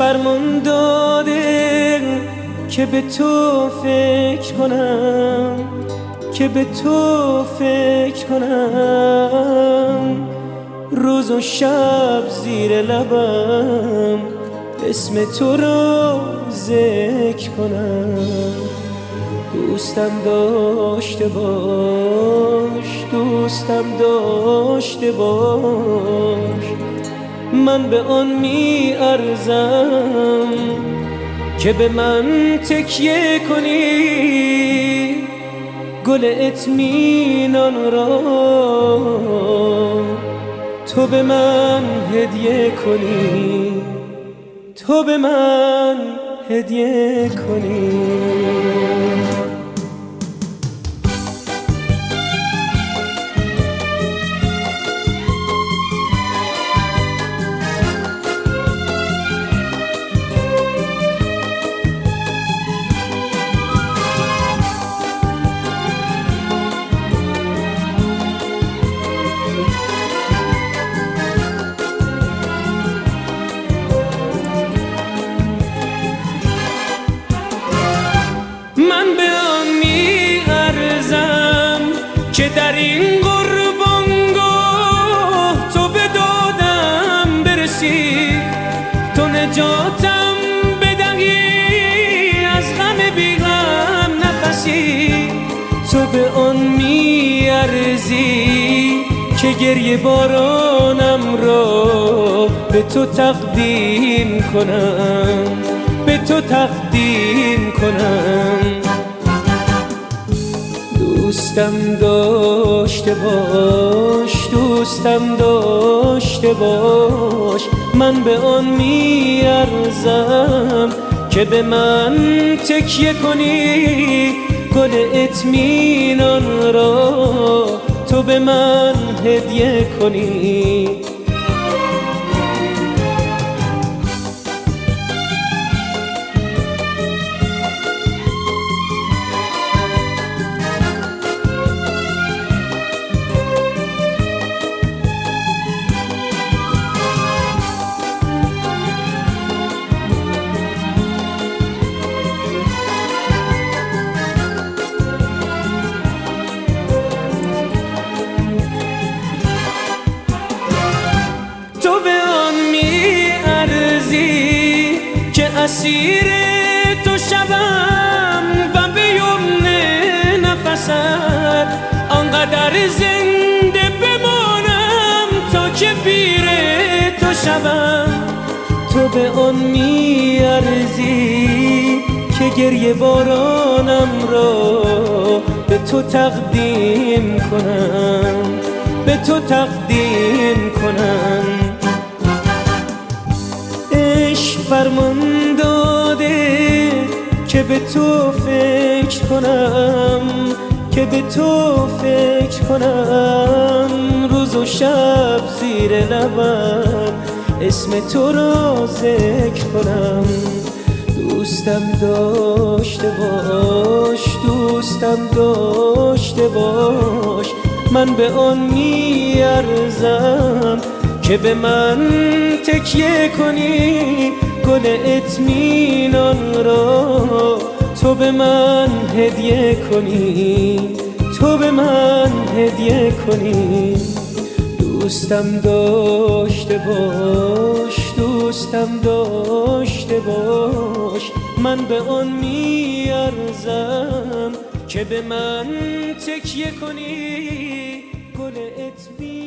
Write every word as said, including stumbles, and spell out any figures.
فرمان داده که به تو فکر کنم، که به تو فکر کنم، روز و شب زیر لبم اسم تو رو ذکر کنم. دوستم داشته باش، دوستم داشته باش، من به آن می ارزم که به من تکیه کنی، گل اطمینان را تو به من هدیه کنی، تو به من هدیه کنی. من به آن می ارزم که در این قربانگاه تو به دادم برسی، تو نجاتم بدهی از غم بی غم نفسی. تو به آن می ارزی که گریه بارانم را به تو تقدیم کنم، به تو تقدیم کنم. دوستم داشته باش، دوستم داشته باش، من به آن می ارزم که به من تکیه کنی، گل اطمینان را تو به من هدیه کنی. تو به آن می ارزی که اسیر تو شوم و به یمن نفست آنقدر زنده بمانم تا که پیر تو شوم. تو به آن می ارزی که گریه بارانم را به تو تقدیم کنم، به تو تقدیم کنم. عشق فرمان داده که به تو فکر کنم، که به تو فکر کنم، روز و شب زیر لبم اسم تو رو ذکر کنم. دوستم داشته باش، دوستم داشته باش، من به آن می ارزم که به من تکیه کنی، گل اطمینان را تو به من هدیه کنی، تو به من هدیه کنی. دوستم داشته باش، دوستم داشته باش، من به آن می ارزم که به من تکیه کنی، گل اطمینان